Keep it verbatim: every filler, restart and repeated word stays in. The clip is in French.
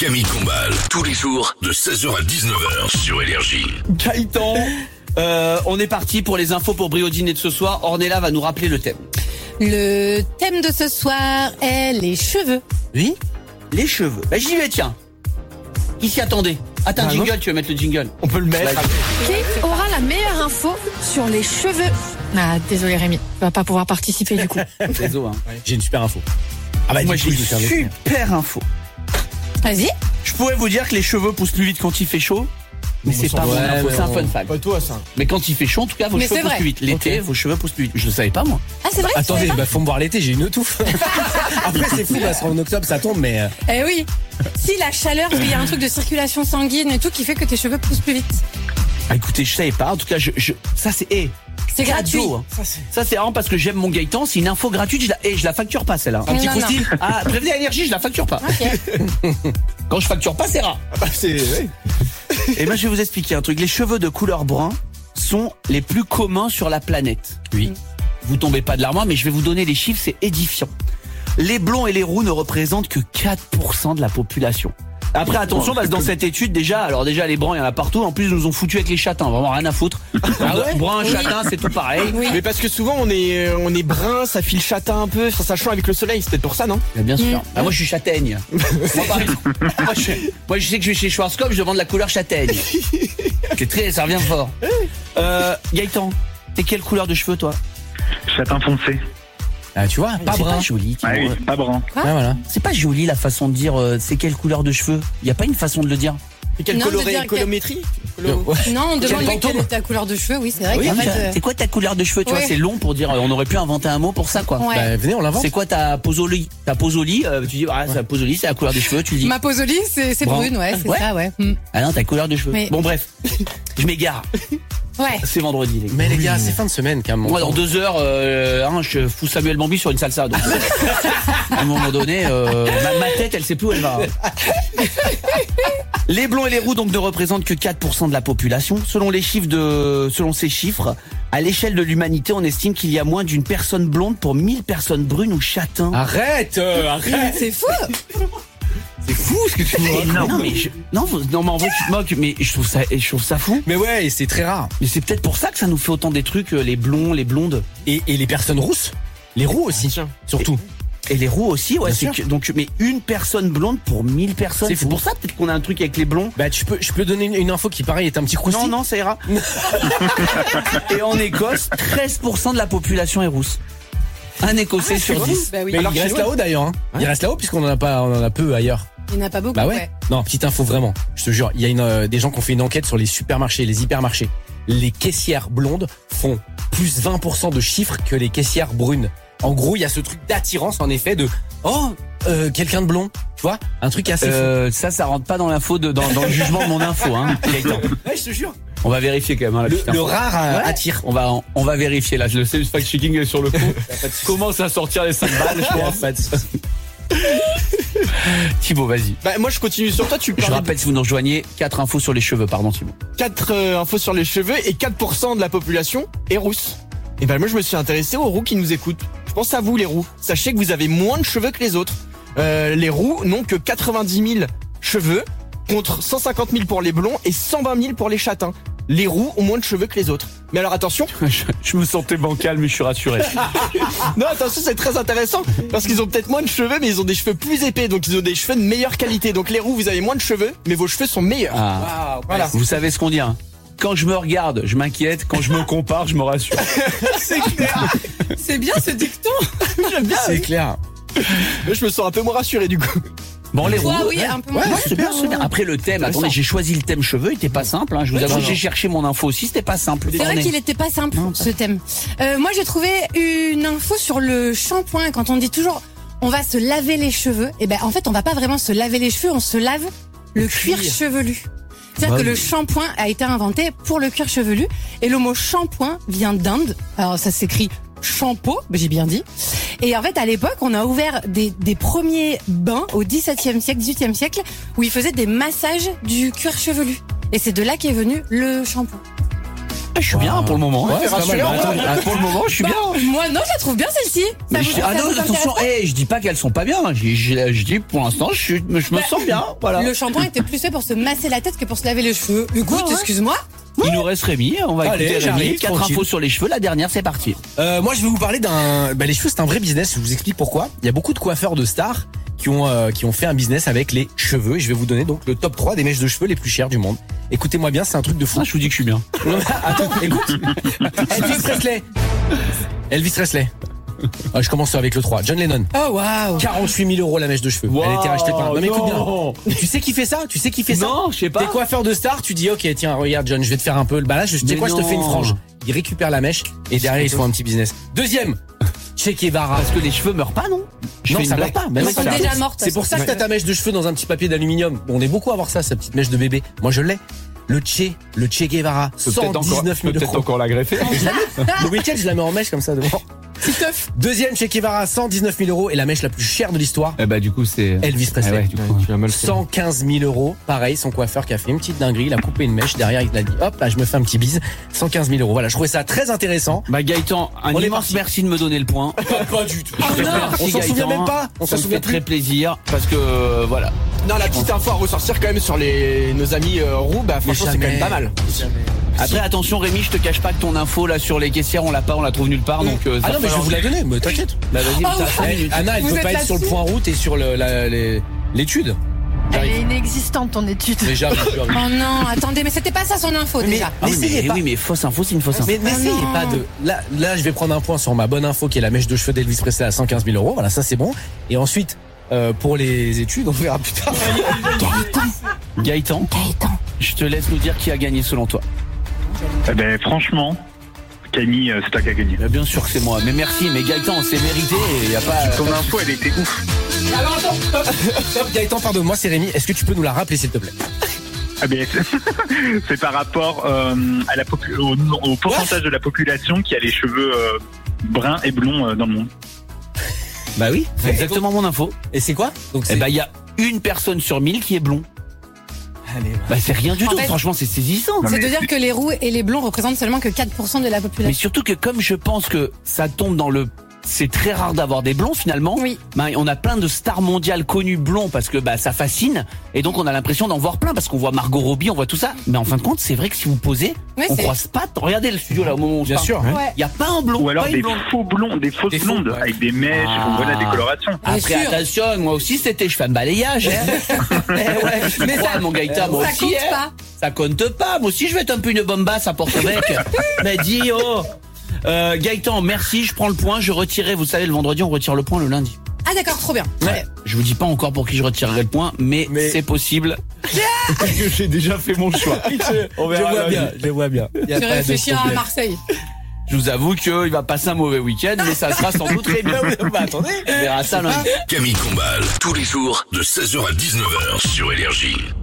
Camille Combal, tous les jours de seize heures à dix-neuf heures sur Énergie. Gaëtan, euh, on est parti pour les infos pour Briodine et de ce soir. Ornella va nous rappeler le thème. Le thème de ce soir est les cheveux. Oui, les cheveux. Bah j'y vais, tiens. Qui s'y attendait? Attends, Ah, jingle, non. tu veux mettre le jingle? On peut le mettre. Qui aura la meilleure info sur les cheveux? Ah, désolé Rémi, tu vas pas pouvoir participer du coup. Désolé, hein. J'ai une super info. Ah bah Moi du coup, j'ai je vais faire une le- super info. Vas-y. Je pourrais vous dire que les cheveux poussent plus vite quand il fait chaud, mais Bon, c'est on pas s'en mon va. info, Ouais, c'est un mais fun on- fact. Pas toi ça. Mais quand il fait chaud, en tout cas, vos Mais cheveux c'est poussent vrai. plus vite. L'été, Ok. vos cheveux poussent plus vite. Je le savais pas, moi. Ah, c'est vrai? tu Attendez, savais bah faut me voir l'été, j'ai une touffe. Après c'est fou parce qu'en octobre ça tombe, mais euh, pas Eh oui. Si la chaleur, parce qu'il y a un truc de circulation sanguine et tout qui fait que tes cheveux poussent plus vite. Ah, écoutez, je savais pas. En tout cas, je, je ça c'est, eh, C'est gratuit. cadeau, hein. ça c'est. Ça c'est vraiment parce que j'aime mon Gaëtan. C'est une info gratuite. Je la, eh, je la facture pas celle-là. Un petit Non, non. croustille. Ah, prévenez à Énergie, je la facture pas. Ok. Quand je facture pas, c'est rare. Bah c'est. Ouais. Et ben je vais vous expliquer un truc. Les cheveux de couleur brun sont les plus communs sur la planète. Oui. Vous tombez pas de l'armoire, mais je vais vous donner les chiffres, c'est édifiant. Les blonds et les roux ne représentent que quatre pour cent de la population. Après attention parce que dans cette étude déjà, alors déjà les bruns il y en a partout, en plus ils nous ont foutu avec les châtains, vraiment rien à foutre. Ah ouais Brun, Oui. châtain, c'est tout pareil. Oui. Mais parce que souvent on est on est brun, ça file châtain un peu, ça, ça change avec le soleil, c'est peut-être pour ça non? Mais bien sûr. Mm. Ah, moi je suis châtaigne. moi, par exemple, moi, je, moi, je sais que je vais chez Schwarzkopf, je demande la couleur châtaigne. C'est très, ça revient fort. Euh, Gaëtan, t'es quelle couleur de cheveux toi? Châtain foncé. Ah tu vois, pas C'est brun. pas joli. Ah oui, pas brun. Ah voilà. C'est pas joli la façon de dire euh, c'est quelle couleur de cheveux. Il y a pas une façon de le dire. Et quelle Non, de coloré, dire quel- colométrie Colo- Ouais. Non, on demande fantôme quelle est ta couleur de cheveux, oui, c'est vrai Oui, qu'en fait. tiens, euh, c'est quoi ta couleur de cheveux? Tu ouais. vois, c'est long pour dire. euh, On aurait pu inventer un mot pour ça, quoi. Ouais. Bah venez on l'invente. C'est quoi ta posoli? Ta posoli, euh, tu dis ah c'est la posoli, c'est la couleur des cheveux. Tu dis Ma posoli, c'est c'est Brun. brune, ouais, c'est Ouais. ça, ouais. Mm. ah non ta couleur de cheveux. Mais- Bon bref, je m'égare. Ouais. C'est vendredi. Les gars. Mais les gars, c'est fin de semaine quand même. Moi, dans deux heures, euh, hein, je fous Samuel Bambi sur une salsa. Donc, à un moment donné, euh, ma, ma tête, elle sait plus où elle va. Les blonds et les roux donc ne représentent que quatre pour cent de la population. Selon les chiffres de, selon ces chiffres, à l'échelle de l'humanité, on estime qu'il y a moins d'une personne blonde pour mille personnes brunes ou châtains. Arrête, euh, arrête. C'est fou. C'est fou ce que tu me dis. énorme. Non mais je, non, vous- non mais en vrai tu te moques, mais je trouve ça, je trouve ça fou. Mais ouais, et c'est très rare. Mais c'est peut-être pour ça que ça nous fait autant des trucs, euh, les blonds, les blondes. Et, et les personnes rousses, les roux aussi, Tiens. surtout. Et les roux aussi, ouais. Bien C'est sûr. que, donc, mais une personne blonde pour mille personnes. C'est C'est fou. pour ça peut-être qu'on a un truc avec les blonds. Bah tu peux, je peux donner une, une info qui pareil est un petit croustillant. Non, non, ça ira. Et en Écosse, treize pour cent de la population est rousse. Un Écossais sur dix. Bah oui. Mais Alors il que reste chez nous- là-haut d'ailleurs. Hein. Il reste là-haut puisqu'on en a pas, on en a peu ailleurs. Il n'y en a pas beaucoup, Bah ouais. ouais. Non, petite info vraiment. Je te jure, il y a une, euh, des gens qui ont fait une enquête sur les supermarchés, les hypermarchés. Les caissières blondes font plus vingt pour cent de chiffres que les caissières brunes. En gros, il y a ce truc d'attirance en effet de oh euh, quelqu'un de blond, tu vois, un truc assez Euh, ça, ça rentre pas dans l'info de, dans, dans le jugement de mon info, hein. Gaëtan. fou. Ouais, je te jure. On va vérifier quand même, hein, la Le, petite le info. rare euh, Ouais. attire. On va, on va vérifier là. Je le sais, le fact-checking est sur le coup. Commence à sortir les cinq balles, je pense. Pas de souci. Thibaut, vas-y. Bah moi je continue sur toi. Tu Je parles rappelle si vous nous rejoignez, quatre infos sur les cheveux, pardon Thibaut. quatre euh, infos sur les cheveux et quatre pour cent de la population est rousse. Et ben moi je me suis intéressé aux roux qui nous écoutent. Je pense à vous les roux. Sachez que vous avez moins de cheveux que les autres. Euh, les roux n'ont que quatre-vingt-dix mille cheveux contre cent cinquante mille pour les blonds et cent vingt mille pour les châtains. Les roux ont moins de cheveux que les autres. Mais alors attention, Je, je me sentais bancal, mais je suis rassuré. non attention c'est très intéressant parce qu'ils ont peut-être moins de cheveux mais ils ont des cheveux plus épais donc ils ont des cheveux de meilleure qualité. Donc les roux vous avez moins de cheveux mais vos cheveux sont meilleurs. Ah. Voilà. Vous savez ce qu'on dit, hein. Quand je me regarde, je m'inquiète. Quand je me compare, je me rassure. C'est clair. C'est bien ce dicton. J'aime bien. C'est clair. Mais je me sens un peu moins rassuré du coup. Bon, les Toi, roux. oui, un peu moins. Ouais, c'est bien, c'est bien. Après le thème, attendez, j'ai choisi le thème cheveux, il était pas simple, hein. Je vous Ouais, avoue, non, j'ai non. cherché mon info aussi, c'était pas simple. C'est vrai Orné. qu'il était pas simple, Non, ce thème. Euh, moi, j'ai trouvé une info sur le shampoing. Quand on dit toujours, on va se laver les cheveux, et ben, en fait, on va pas vraiment se laver les cheveux, on se lave le cuir, cuir. chevelu. C'est-à-dire Bah que oui. le shampoing a été inventé pour le cuir chevelu, et le mot shampoing vient d'Inde. Alors, ça s'écrit shampoo, j'ai bien dit. Et en fait, à l'époque, on a ouvert des, des premiers bains au dix-septième siècle, dix-huitième siècle, où ils faisaient des massages du cuir chevelu. Et c'est de là qu'est venu le shampoing. Ah, je suis bien pour le moment. Ouais, c'est pas mal. Attends, ah, pour le moment, je suis bien. Bah, moi, non, je la trouve bien celle-ci. Ça Mais vous- je, ça ah non, vous attention, intéresse eh, je dis pas qu'elles sont pas bien. Je, je, je dis pour l'instant, je, suis- je me Bah, sens bien. Voilà. pas Le shampoing était plus fait pour se masser la tête que pour se laver les cheveux. Écoute, Ouais, ouais. excuse-moi. Il nous reste Rémi. On va Allez, écouter Rémi. j'arrive, Quatre tranquille. infos sur les cheveux. La dernière, c'est parti. Euh, moi, je vais vous parler d'un. Bah, les cheveux, c'est un vrai business. Je vous explique pourquoi. Il y a beaucoup de coiffeurs de stars qui ont euh, qui ont fait un business avec les cheveux. Et je vais vous donner donc le top trois des mèches de cheveux les plus chères du monde. Écoutez-moi bien, c'est un truc de fou. Ah, je vous dis que je suis bien. Attends, écoute. Elvis Presley. Elvis Presley. Ah, je commence avec le trois. John Lennon. Oh, waouh. quarante-huit mille euros la mèche de cheveux. Elle était rachetée par. Non, mais écoute non. bien. Tu sais qui fait ça Tu sais qui fait ça Non, je sais pas. T'es coiffeur de star, tu dis ok tiens regarde John, je vais te faire un peu le balage, je tu sais Mais quoi, je te non. fais une frange. Ils récupèrent la mèche et derrière ils font un petit business. Deuxième, Che Guevara. Parce que les cheveux meurent pas, non Je Non, fais une ça blague. meurt pas. Mais Elles non, sont ça- déjà mortes. C'est pour ça que t'as ta mèche de cheveux dans un petit papier d'aluminium. On est beaucoup à avoir ça, sa petite mèche de bébé. Moi je l'ai. Le Che, le Che Guevara, cent dix-neuf mille euros. encore la greffer. Le week-end je la mets en mèche comme ça devant. C'est teuf. Deuxième Che Guevara, cent dix-neuf mille euros et la mèche la plus chère de l'histoire. Eh bah, du coup, c'est. Elvis Presley. Ah ouais, du coup. cent quinze mille euros. Pareil, son coiffeur qui a fait une petite dinguerie, il a coupé une mèche. Derrière, il a dit, hop, là, je me fais un petit bise. cent quinze mille euros. Voilà, je trouvais ça très intéressant. Bah, Gaëtan, un On est immense parti. merci de me donner le point. Pas du tout. Merci, on s'en souvient Gaëtan. même pas. On Ça s'en me souvient fait très plus. plaisir parce que euh, voilà. Non, la petite info à ressortir quand même sur les nos amis euh, roux, bah Mais franchement c'est quand jamais. même pas mal. Après attention Rémi, je te cache pas que ton info là sur les caissières, on l'a pas, on la trouve nulle part donc. euh, ça Ah non, va mais je vais falloir- vous la donner, mais t'inquiète. Bah vas-y, Ah t'as ouais. cinq Eh, minutes. Anna, elle Vous peut êtes pas être sur le là-dessus point route et sur le- la- les- l'étude. Elle est inexistante ton étude. Mais jamais, jamais. Oh non, attendez, mais c'était pas ça son info déjà. Ah oui, N'essayez mais, pas. oui mais fausse info, c'est une fausse info. Mais n'essayez non. pas de. Là, là, je vais prendre un point sur ma bonne info qui est la mèche de cheveux d'Elvis Presley à cent quinze mille euros. Voilà, ça c'est bon. Et ensuite, euh, pour les études, on verra plus tard. Gaëtan, je te laisse nous dire qui a gagné selon toi. Eh ben, franchement, Camille, euh, c'est toi qui as gagné. Bah, bien sûr que c'est moi, mais merci, mais Gaëtan, c'est mérité et y a pas. Ton info, elle était ouf. Alors attends, stop, stop, Gaëtan, pardonne-moi, c'est Rémi. Est-ce que tu peux nous la rappeler, s'il te plaît? Ah ben, c'est par rapport euh, à la popu- au, au pourcentage de la population qui a les cheveux euh, bruns et blonds euh, dans le monde. Bah oui, c'est exactement mon info. Et c'est quoi? Donc Eh bah il y a une personne sur mille qui est blond. Allez, Bah c'est rien du En tout, fait- franchement c'est saisissant. Non, C'est mais de dire que les roux et les blonds représentent seulement que quatre pour cent de la Mais population. surtout que comme je pense que ça tombe dans le... C'est très rare d'avoir des blonds finalement. Oui. Bah, on a plein de stars mondiales connues blonds parce que bah ça fascine et donc on a l'impression d'en voir plein parce qu'on voit Margot Robbie, on voit tout ça. Mais en fin de compte, c'est vrai que si vous posez, Oui, on c'est- croise pas. Regardez le studio là au moment où on se bien parle. sûr. Ouais. Il y a pas un blond, Ou alors pas une des blonde. faux blonds, des fausses Des faux, blondes ouais. avec des mèches, Ah. voilà, décoloration. Bien Après sûr. attention, moi aussi c'était je fais un balayage. Hein. Eh ouais, je Mais crois, ça- mon Gaëtan, moi ça aussi. compte hein. pas. Ça compte pas. Moi aussi je vais être un peu une bombasse à Porto-Bec. Mais dis oh. Euh, Gaëtan, merci, je prends le point, je retirerai, vous savez, le vendredi on retire le point le lundi. Ah d'accord, trop bien. Ouais. Je vous dis pas encore pour qui je retirerai le point, mais, Mais- c'est possible. que j'ai déjà fait mon choix. On Je verra vois lundi. bien, je vois bien. Y a Tu pas de réfléchiras à problème. Marseille. Je vous avoue qu'il va passer un mauvais week-end, mais ça sera sans doute très bien. Bah, attendez. On verra ça lundi. Camille Combal, tous les jours de seize heures à dix-neuf heures sur Énergie.